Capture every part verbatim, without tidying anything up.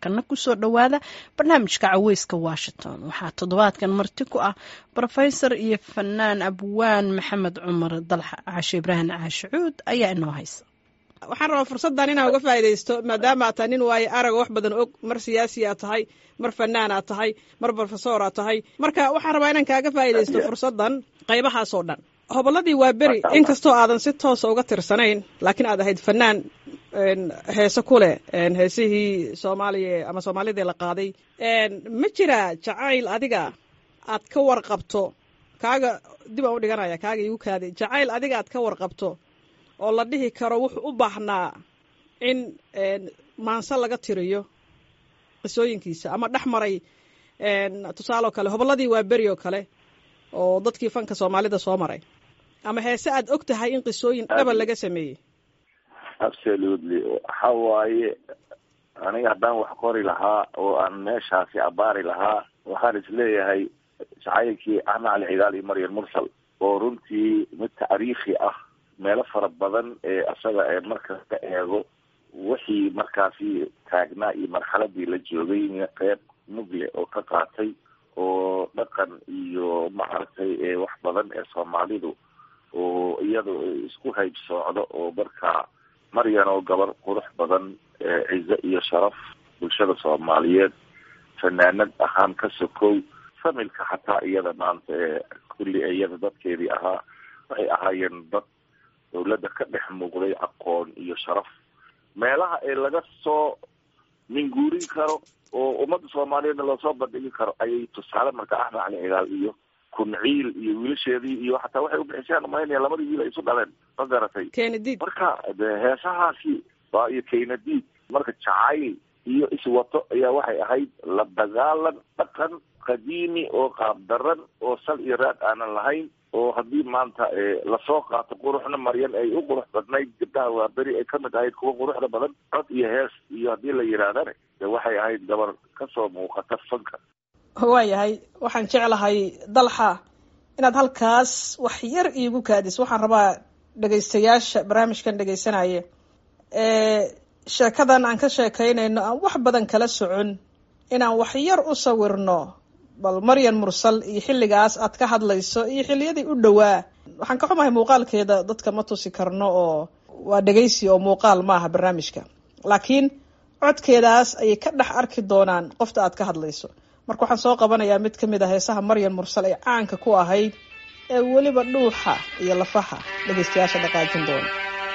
markana kusoo dhawaada barnaamijka caweyska Washington waxaa toddobaadkan marti ku ah professor iyo fanaan abwaan maxamed cumar dalxa Caashe Ibrahim Caashuud ayaa inoo haysa. waxaan rabaa fursadan inaan uga faa'iideysto maadaama aad tahay nin waaye arag wax badan og mar siyaasi aad tahay mar fanaan aad tahay mar professor aad tahay marka waxaan rabaa inaan kaaga faa'iideysto fursadan qaybahaas oo dhan hobolladii waa beri inkastoo aadan si toos uga tirsanayn laakiin aad ahayd fanaan heeso ku leh heesihii Soomaaliya ama Soomaalida la qaaday ma jira jacayl adiga aad ka warqabto kaaga dib u dhiganaya kaaga igu kaaday jacayl adiga aad ka warqabto oo la dhihi karo wuxuu u baahnaa in maansa laga tiriyo qisooyinkiisa ama dhaxmaray tusaale kale hobolladii waa beri oo kale oo dadkii fanka Soomaalida soo maray ama heese aad og tahay in qisooyin dhaba laga sameeyay. Absolutely hawaaye aniga haddaan wax qori lahaa oo aan meeshaasi abaari lahaa waxaan isleeyahay jacaylkii Axmed Cali Cigaal iyo Maryam Mursal oo runtii mid taariikhi ah meelo fara badan ee asaga ee markaas ka eego wixii markaasi taagnaa iyo marxaladii la joogay qeyb mugle oo ka qaatay oo dhaqan iyo maaragtay ee wax badan ee Soomaalidu oo iyadu isku hayb socdo oo markaa Maryam oo gabar qurux badan ee ciise iyo sharaf bulshada Soomaaliyeed fanaanad ahaan ka sokow familka xataa iyada maanta ee kulli iyada dadkeedii ahaa waxay ahaayeen dad dawladda ka dhex muuqday aqoon iyo sharaf meelaha ee laga soo minguurin karo oo ummadda Soomaaliyeed loo soo bandhigi karo ayay tusaale marka Axmed Cali Cigaal iyo kunciil iyo wiilasheedii iyo xataa waxay u bixisaan umaynaya labadii wiil ay isu dhaleen ma garatay Kennedy marka heesahaasi waa iyo Kennedy marka jacayl iyo iswato ayaa waxay ahayd la dagaalan dhaqan qadiimi oo qaab daran oo sal iyo raad aanan lahayn oo haddii maanta la soo qaato quruxna Maryam ay u qurux badnayd gabdhaha waa beri ay ka mid ahayd kuwa quruxda badan cod iyo hees iyo haddii la yiraahdana waxay ahayd gabar ka soo muuqata fanka. waayahay waxaan jeclahay dalxa inaad halkaas wax yar iigu kaadis waxaan rabaa dhagaystayaasha barnaamijkan dhagaysanaya ee sheekadan aan ka sheekaynayno aan wax badan kala socon inaan wax yar u sawirno bal Maryam Mursal iyo xilligaas aad ka hadlayso iyo xilliyadii u dhawaa waxaan ka xumahay muuqaalkeeda dadka ma tusi karno oo waa dhagaysi oo muuqaal maaha barnaamijka laakiin codkeedaas ayay ka dhex arki doonaan qofta aad ka hadlayso marka waxaan soo qabanayaa mid ka mid ah heesaha Maryam Mursal ee caanka ku ahayd ee waliba dhuuxa iyo lafaha dhagaystayaasha dhaqaajin doona.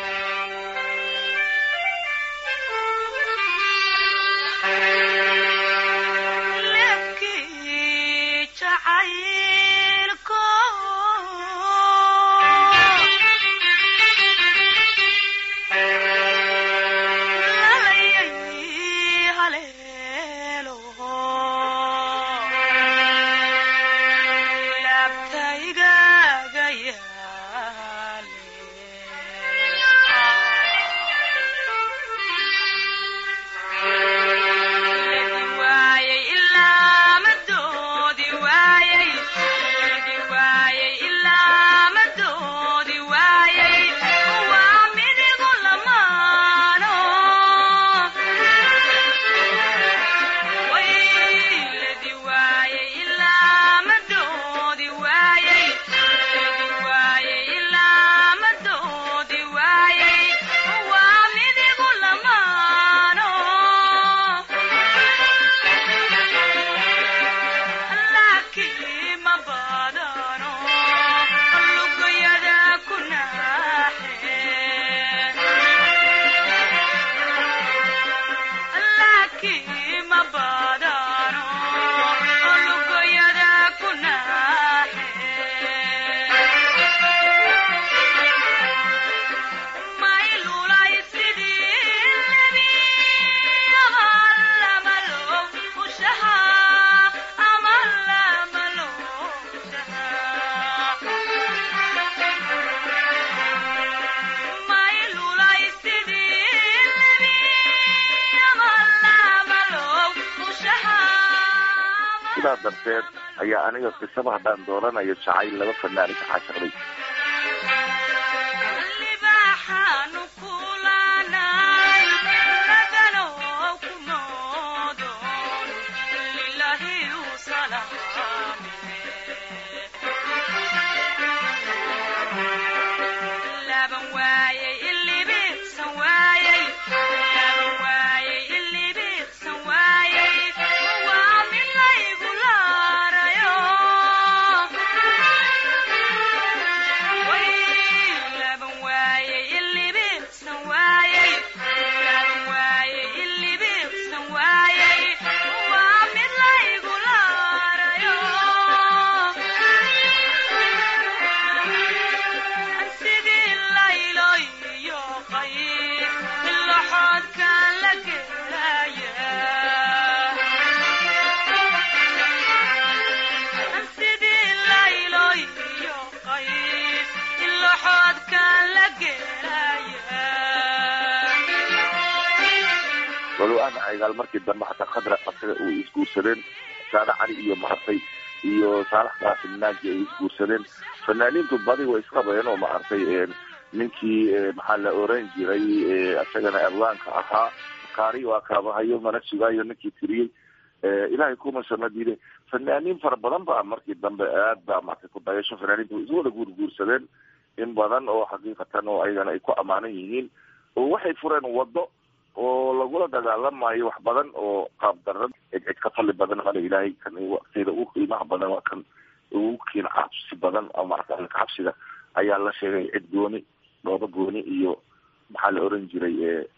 sidaa darteed ayaa aniga qisaba haddaan dooranayo jacayl laba fanaan ka xashaqday. libaaxaanu kulanay ladano kumodo axmed cigaal markii dambe hataa khadra asaga uu isguursadeen saada cali iyo maartay iyo saalax qaasim naaji ay isguursadeen fanaaniintu badi way isqabayeen oo maartay ninkii maxaa la oran jiray asagana abwaanka ahaa qaari waa kaabahayo mana sugaayo ninkii tiriyey ilaahay kuma samadiide fanaaniin fara badan baa markii dambe aad baa markay ku dayasho fanaaniintu isu wada guurguursadeen in badan oo xaqiiqatan oo ayagana ay ku amaanan yihiin oo waxay fureen wado oo lagula dagaalamayo wax badan oo qaab daran cid ka fali badan mala ilaahay kan waqtiyada ugu qiimaha badan waa kan ugu kiin cabsi badan ama arkaan cabsida ayaa la sheegay cid gooni dhooba gooni iyo maxaa la oran jiray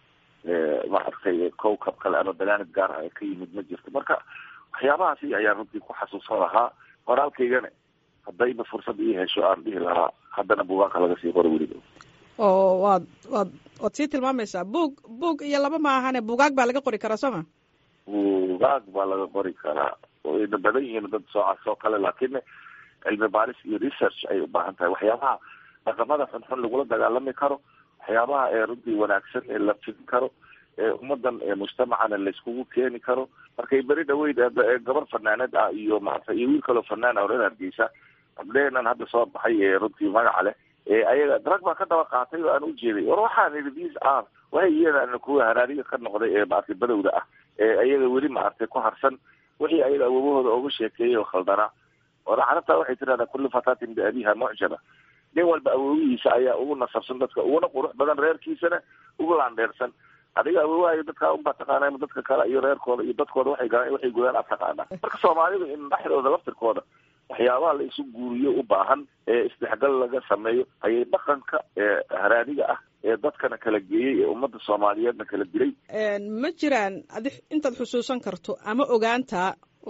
maaragtay kowkab kale ama dagaanad gaar ah ka yimid ma jirto marka waxyaabahaasi ayaa runtii ku xasuusan lahaa qoraalkaygana haddayba fursad ii hesho aan dhihi lahaa haddana buugaanka laga sii qoro weliba oo waad waad waad sii tilmaamaysaa buug buug iyo laba ma ahane buugaag baa laga qori karaa soo ma buugaag baa laga qori karaa wayna badan yihiin dad soocaas oo kale laakiin cilmi baaris iyo research ay u baahan tahay waxyaabaha dhaqamada xunxun lagula dagaalami karo waxyaabaha ee runtii wanaagsan ee la fidin karo ee ummadan mujtamacana layskugu keeni karo markay beri dhaweyd gabar fanaanad ah iyo maarata iyo wiil kaloo fanaan ah reer hargeysa gabdheheenan hadda soo baxay ee runtii magaca leh ee ayaga drag baa ka daba qaatay oo aan ujeeday war waxaan idhi these are waxay iyadana kuwa haraariga ka noqday ee maartay badowda ah ee ayaga weli maartay ku harsan wixii ayaga awoobahooda uga sheekeeyay oo khaldanaa wala carabta waxay tirahdaa kullu fatatin biabiha mucjaba nin walba awoowihiisa ayaa ugu nasabsan dadka uguna qurux badan reerkiisana ugu laandheersan adiga awoowahayo dadkaa unbaa taqaana dadka kale iyo reerkooda iyo dadkooda waxay galaan waxay gudaan ad taqaana marka soomaalidu in dhexdooda laftirkooda waxyaabaha la isu guuriyo u baahan ee isdhexgal laga sameeyo ayay dhaqanka ee haraadiga ah ee dadkana kala geeyey ee ummadda soomaaliyeedna kala dilay ma jiraan adi intaad xusuusan karto ama ogaantaa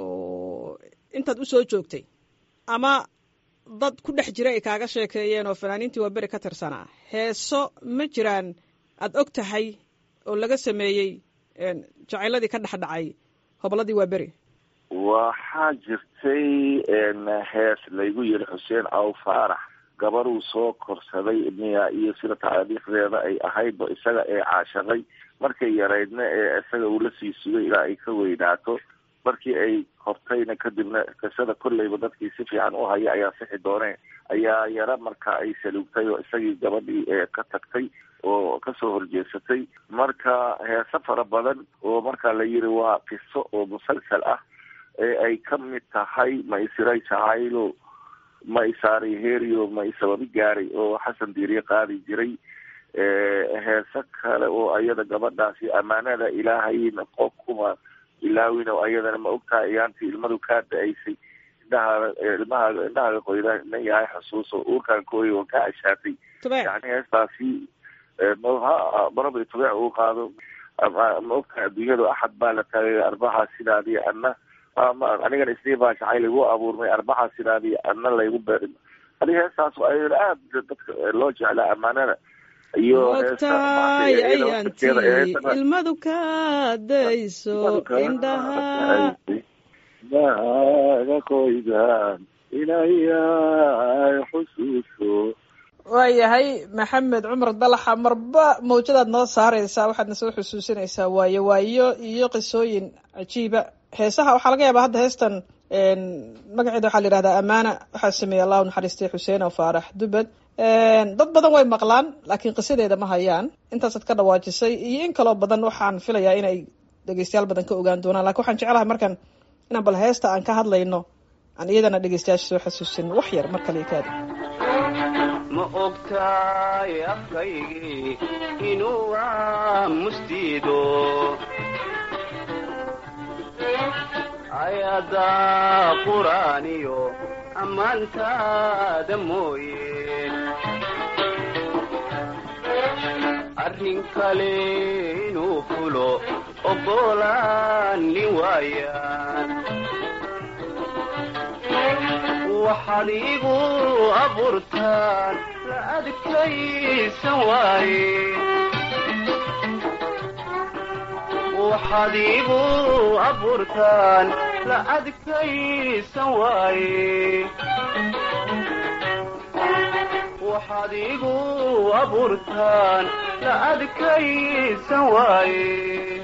oo intaad usoo joogtay ama dad ku dhex jira ay kaaga sheekeeyeen oo fanaaniintii waa beri ka tirsanaa heeso ma jiraan aada og tahay oo laga sameeyey jacayladii ka dhex dhacay hobolladii waa beri waxaa jirtay hees laygu yiri xuseen aw faarax gabaruu soo korsaday miya iyo sida taariikhdeeda ay ahaydba isaga ee caashaqay markay yaraydna ee isaga uu la sii sugay ilaa ay ka weynaato markii ay hortayna kadibna qisada kolleyba dadkii si fiican u haya ayaa sixi dooneen ayaa yara marka ay saluugtay oo isagii gabadhii ee ka tagtay oo kasoo horjeesatay marka heese fara badan oo marka la yiri waa qiso oo musalsal ah ee ay ka mid tahay ma isiray jacaylo ma isaaray herio ma isababi gaaray oo xasan diiriye qaadi jiray heese kale oo ayada gabadhaasi ammaanada ilaahayna qof kuma ilaawin oo ayadana ma ogtahay ayaantii ilmadu kaa da-aysay indhahaa ilmaha indhahaaga qoydan yahay xusuus oo uurkaan kooyay oo ka ashaatay yani heestaasi maraba tubeec uu qaado ma ogtahay adduunyadu axad baa la tagay arbaxaa sidaadii ana anigana isniin baa jacayl igu abuurmay arbaxaa sidaadii ana laygu beerin adi heestaas ayada aad dadka loo jeclaa ammaanada iyo ogtaay ayantii ilmadu ka dayso indhaha indhahaaga qoydan inayay xusuuso waayahay maxamed cumar dalaxa marba mawjadaad noo saaraysaa waxaadna soo xusuusinaysaa waayo waayo iyo qisooyin cajiiba heesaha waxaa laga yaabaa hadda heestan magaceeda waxaa la yihahdaa amaana waxaa sameeyey allahu naxariistay xuseen oo faarax dubad dad badan way maqlaan laakiin qisadeeda ma hayaan intaasaad ka dhawaajisay iyo in kaloo badan waxaan filayaa inay dhegeystayaal badan ka ogaan doonaan lakin waxaan jeclahay markan inaan bal heesta aan ka hadlayno aan iyadana dhegeystayaasha soo xasuusin wax yar mar kale kaada ma ogtaay afkaygii inuu aamustiido ayada quraaniyo ammaantaada mooye arrin kale inuu fulo oggolaani waayaan waxaad igu abuurtaan la adkaysan waaye waxaad igu abuurtaan la adkaysan waaye waxaad igu abuurtaan la adkaysan waaye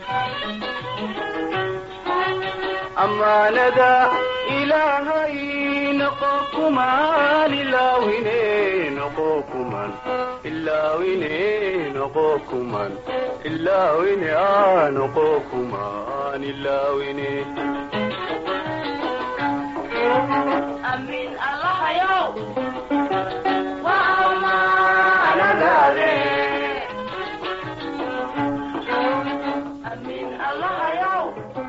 ammaanada ilaahay noqo kumaan ilaawine noqo kuman ilaawine noqo kuman ilaawine aa noqo kumaan ilaawine amin allahayow waa amaanadaade amin allahayow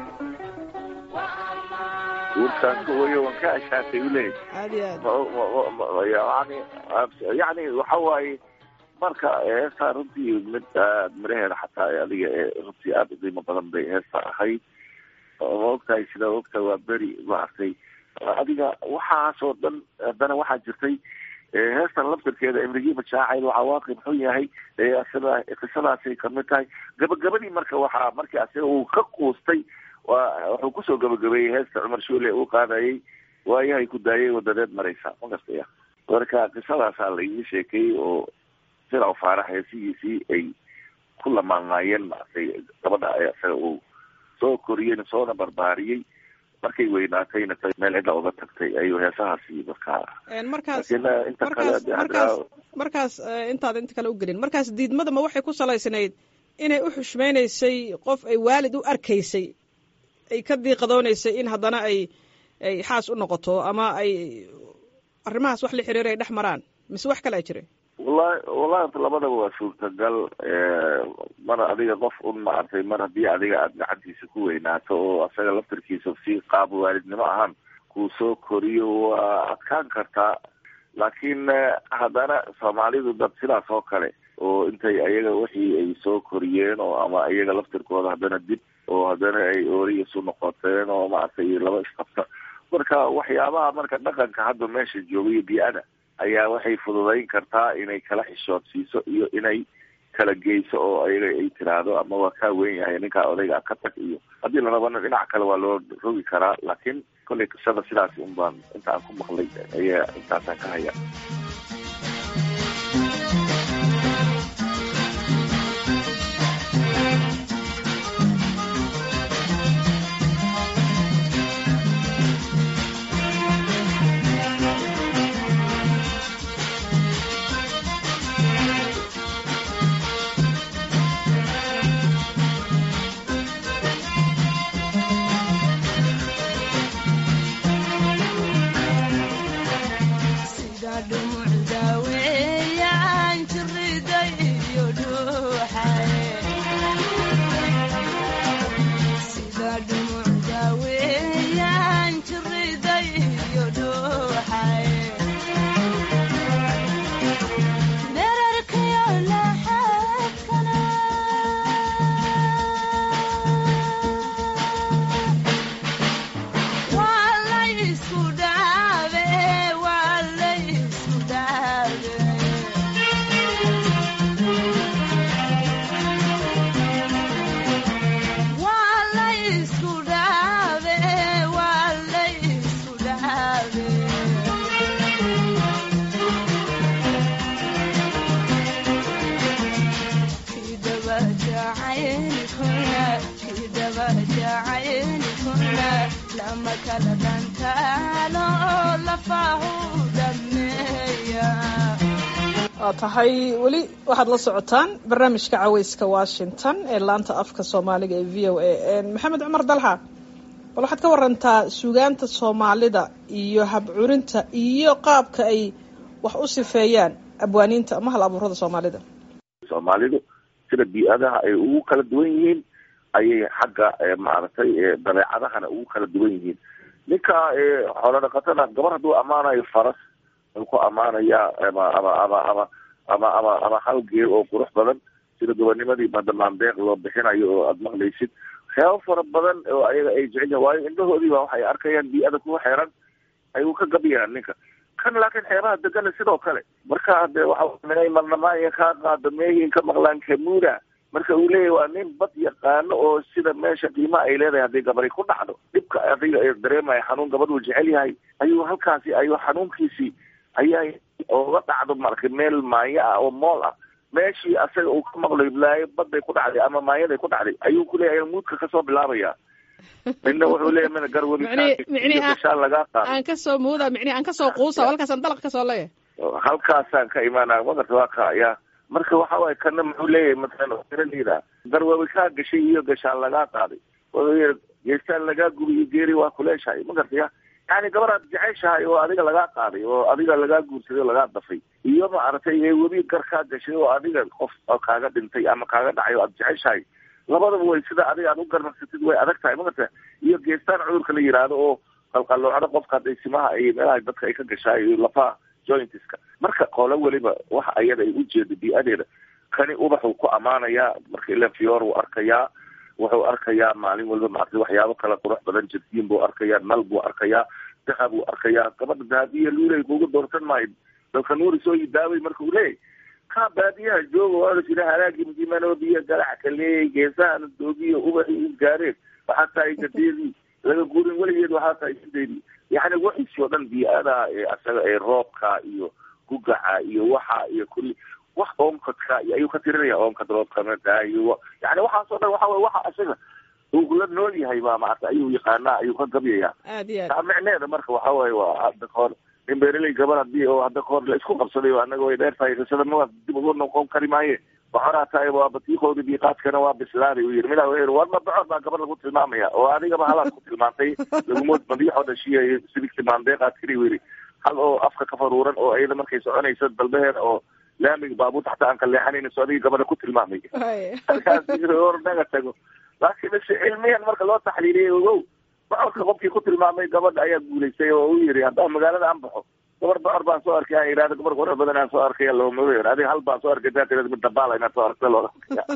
warkaanka wayo waan ka ashaatay uleey aad iyo aad yani yani waxa waaye marka heestaa runtii mid aad miraheeda xataa adiga runtii aada u qiimo badan bay heesta ahayd ma ogtahay sida ogta waa beri maartay adiga waxaasoo dhan haddana waxaa jirtay heestan laftirkeeda imrigiiba jaacayl waxaa waaqi muxuu yahay sida qisadaasay kamid tahay gabagabadii marka waxaa markii asiga uu ka quustay waa wuxuu kusoo gabagabeeyey heesta cumar shuule uu qaadayay waayahay ku daayay wadadeed maraysa ma gartaya marka qisadaasaa la ii sheekeeyey oo sida faarax heesihiisii ay ku lamaanaayeen maartay gabadha isaga uu soo koriyeen soona barbaariyey markay weynaatayna meel cidla uga tagtay ayuu heesahaasi markaa markaas markaas markaas markaas intaad inta kale ugelin markaas diidmada ma waxay ku salaysnayd inay u xushmaynaysay qof ay waalid u arkaysay ay ka diiqadoonaysay in haddana ay ay xaas u noqoto ama ay arrimahaas wax la xiriira ay dhex maraan mise wax kale ay jireen wallahi wallahi labadaba waa suurtagal mar adiga qof un maartay mar haddii adiga aada gacantiisa ku weynaato oo asaga laftarkiisa si qaab waalidnimo ahaan kuu soo koriyo waa adkaan kartaa laakiin haddana soomaalidu dad sidaas oo kale oo intay ayaga wixii ay soo koriyeen oo ama iyaga laftirkooda haddana dib oo haddana ay oori isu noqoteen oo maaragtay laba isqabta marka waxyaabaha marka dhaqanka hadda meesha joogayo bi-ada ayaa waxay fududayn kartaa inay kala xishoodsiiso iyo inay kala geyso oo ayaga ay tiraahdo ama waa kaa weyn yahay ninkaa odayga ka tag iyo haddii la rabana dhinac kale waa loo rogi karaa laakiin kollay qisada sidaas un baan inta aan ku maqlay ayaa intaasaan ka haya waa tahay weli waxaad la socotaan barnaamijka caweyska washington ee laanta afka soomaaliga ee v o a maxamed cumar dalxa bal waxaad ka warantaa suugaanta soomaalida iyo habcurinta iyo qaabka ay wax u sifeeyaan abwaaniinta ama hal abuurada soomaalida soomaalidu sida bi-adaha ay ugu kala duwan yihiin ayay xagga maaragtay dabeecadahana ugu kala duwan yihiin ninka xoolo dhaqatada gabar hadduu ammaanayo faras wuxuu ku ammaanayaa ama ama ama ama ama ama ama hal geer oo qurux badan sida gobonimadii badamaandeeq loo bixinayo oo aada maqlaysid waxyaabo fara badan oo ayaga ay jecel yahin waayo indhahoodii ba waxay arkayaan bi-ada kuwa xeeran ayuu ka gabayaan ninka kan laakiin xeebaha degana sidoo kale marka de waxa marnamaaya kaa qaado meehin ka maqlaan kamuuna marka uu leeyahy waa nin bad yaqaano oo sida meesha qiimaha ay leedahay hadday gabari ku dhacdo dhibka adiga dareemaya xanuun gabadhuu jecel yahay ayuu halkaasi ayuu xanuunkiisii ayaa ooga dhacdo marka meel maayo ah oo mool ah meeshii asaga uu ka maqlo iblaayo baday ku dhacday ama maayaday ku dhacday ayuu kuleeyahay muudka kasoo bilaabaya midna wuxuu leeyahay mina garwadi gashaan lagaa qaado aan kasoo muuda micni aan kasoo quusa halkaasaan dalaq kasoo leeyahay halkaasaan ka imaanaya magarta waa ka ya marka waxa waaye kana muxuu leeyahay matalan eraleyda garwabi kaa gashay iyo gashaan lagaa qaaday wuxuu geestaan lagaa gubi iyo geeri waa kuleeshahay magarta ya yani gabaraad jeceshahay oo adiga lagaa qaaday oo adiga lagaa guursaday oo lagaa dafay iyo maaragtay webi gar kaa gashay oo adiga qof kaaga dhintay ama kaaga dhacay oo aad jeceshahay labadaba way sida adiga aad u garnacsatid way adag tahay magarta iyo geestaan cudurka la yidhaahdo oo qalqaloocda qofka hadday simaha iyo meelaha dadka ay ka gashaay iyo lafaha jointiska marka qolo weliba waxa ayada ay ujeedo bii-adeeda kani ubaxuu ku ammaanayaa marka ila fiyoor wuu arkayaa wuxuu arkayaa maalin walba maaragtay waxyaabo kala qurux badan jirtiin buu arkayaa nal buu arkayaa dahab buu arkayaa gabadha dahabiya luulay kuuga doortan maayo dalka nuuri soo yidaaway marka uu leeyahy kaa baadiyaha jooga waala jira halaagii madimanoobiya galaca ka leeyay geesahana doogiyo ubaxii u gaareen waxaa tahay gadeedii laga guurin weligeed waxaa tahay sideedii yani waxiisii oo dhan bii-ada ee asaga ee roobka iyo gugaca iyo waxa iyo kulli wax oomkadka ayuu ka tirinaya oomkad roobkamada iyo yani waxaas oo dhan waxa wey waxa asaga uu la nool yahay ba maarata ayuu yaqaanaa ayuu ka gabyaya aad iyo aad taa micneeda marka waxa weye waa hadda kahor nin beeraley gabar hadii oo hadda kahor la isku qabsaday o anaga way dheer tahay qisada ma dib ugu noqon kari maaye waxoraa tahay waa batiikoodi biiqaadkana waa bislaaday uu yiri midaa wuxuu war ma bocor baa gabar lagu tilmaamaya oo adigaba halaad ku tilmaantay lagumood madiixoo dhashiya sidigti maandeeqaad kiri u yiri hal oo afka ka faruuran oo iyada markay soconayso dalbeheeda oo laamiga baabuurta xataa aan ka leexanayna so adiga gabadha ku tilmaamay markaas or naga tago laakiin base cilmiyan marka loo taxliiliyay ogow bocorka qofkii ku tilmaamay gabadha ayaa guulaystay oo u yiri haddaa magaalada aan baxo gabar bocor baan soo arkay aan ihahdo gabar qurux badan aan soo arkaya looma weyn adiga hal baan soo arkay daa tirada mid dabaala inaad soo arkta loola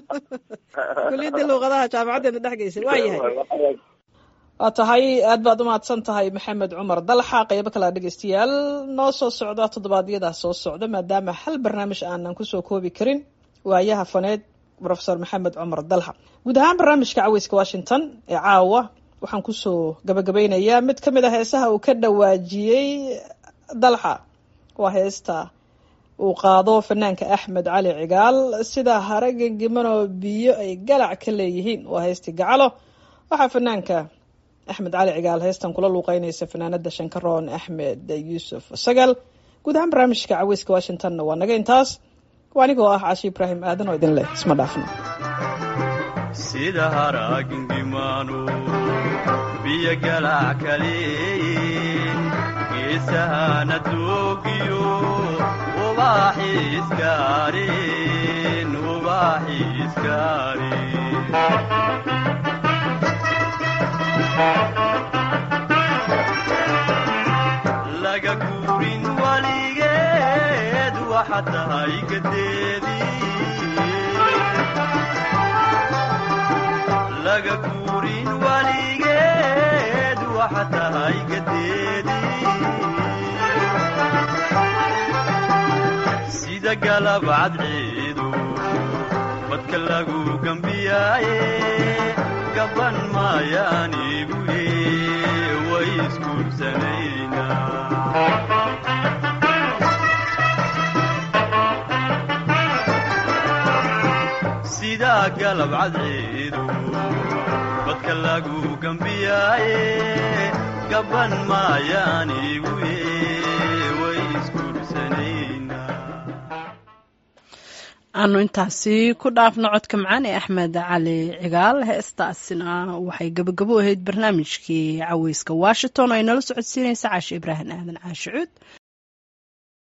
kuliyadda luuqadaha jaamacaddeena dhex geysay waa yahay waa tahay aad baad umahadsan tahay maxamed cumar dalxa qaybo kalea dhegeystayaal noo soo socda toddobaadyadaas soo socda maadaama hal barnaamij aanan kusoo koobi karin waayaha faneed profesor maxamed cumar dalxa guud ahaan barnaamijka caweyska washington ee caawa waxaan kusoo gabagabeynayaa mid ka mid a heesaha uu ka dhawaajiyey dalxa waa heesta uu qaado fanaanka axmed cali cigaal sida haraga gimanoo biyo ay galac ka leeyihiin waa heestii gacalo waxaa fanaanka axmed cali cigaal heestan kula luuqeynaysa fanaanada shankaroon axmed yuusuf sagal guud ahaan barnaamijka caweyska washingtonna waa naga intaas waa anigoo ah cashi ibraahim aadan oo idin leh isma dhaafno sida haraagingimano biyo galac ka leeyihiin geesahana doogiyo ubaaxii iskaarin ubaaxii iskaarin laga guurin waligeed waxa tahay gadeedii laga guurin waligeed waxa tahay gadeedii sida galab cadceedu badka lagu gambiyaaye gaban maayaani buye way isguursanaynaa sida galab cadceedu badka lagu gambiyaaye gaban maayaani buye way isguursanaynaa aanu intaasi ku dhaafno codka macaan ee axmed cali cigaal heestaasina waxay gabagabo ahayd barnaamijkii caweyska washington oo ay nala socodsiinaysa caashe ibraahim aadan caashe cuud